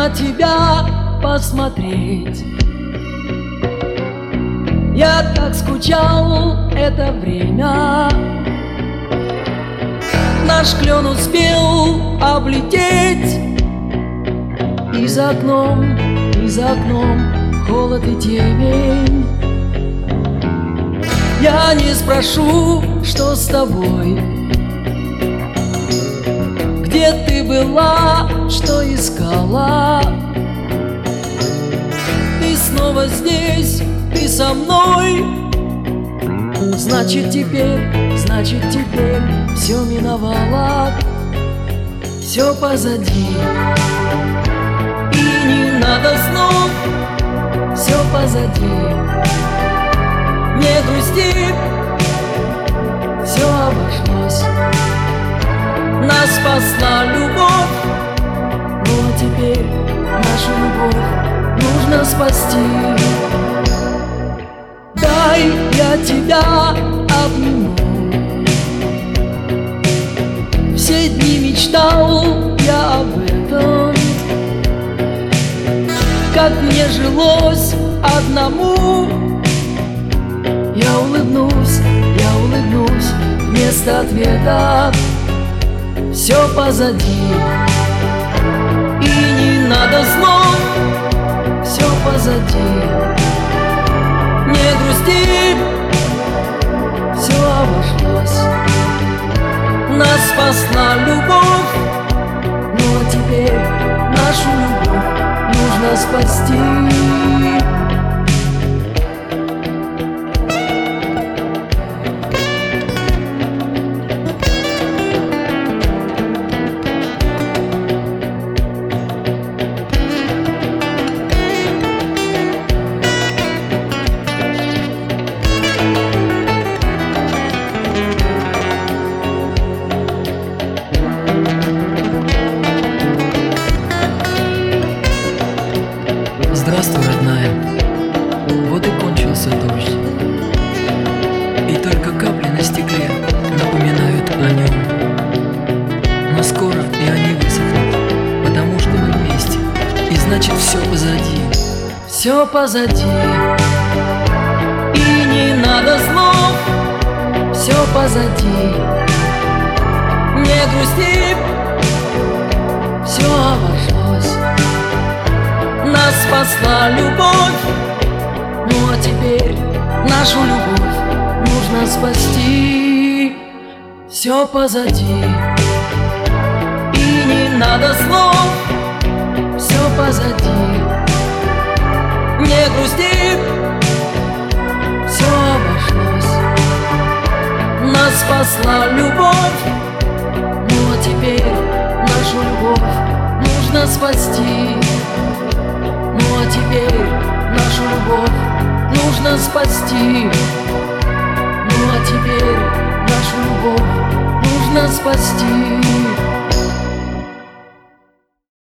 на тебя посмотреть. Я так скучал это время. Наш клен успел облететь. И за окном холод и темень. Я не спрошу, что с тобой, где ты была, что искала. Ты снова здесь, ты со мной. Значит теперь все миновало, все позади. И не надо снов, все позади. Не грусти, все обошлось. Нас спасла любовь, ну а теперь нашу любовь нужно спасти. Дай я тебя обниму. Все дни мечтал я об этом. Как мне жилось одному. Я улыбнусь вместо ответа. Все позади. И не надо снов, все позади. Не грусти, все обошлось. Нас спасла любовь, ну а теперь нашу любовь нужно спасти. Здравствуй, родная, вот и кончился дождь. И только капли на стекле напоминают о нем. Но скоро и они высохнут, потому что мы вместе. И значит все позади. Все позади. И не надо слов, все позади. Не грусти, все обошлось. Нас спасла любовь, ну а теперь нашу любовь нужно спасти. Все позади. И не надо слов, все позади. Не грусти, все обошлось. Нас спасла любовь, ну а теперь нашу любовь нужно спасти. Ну а теперь нашу любовь нужно спасти. Ну а теперь нашу любовь нужно спасти.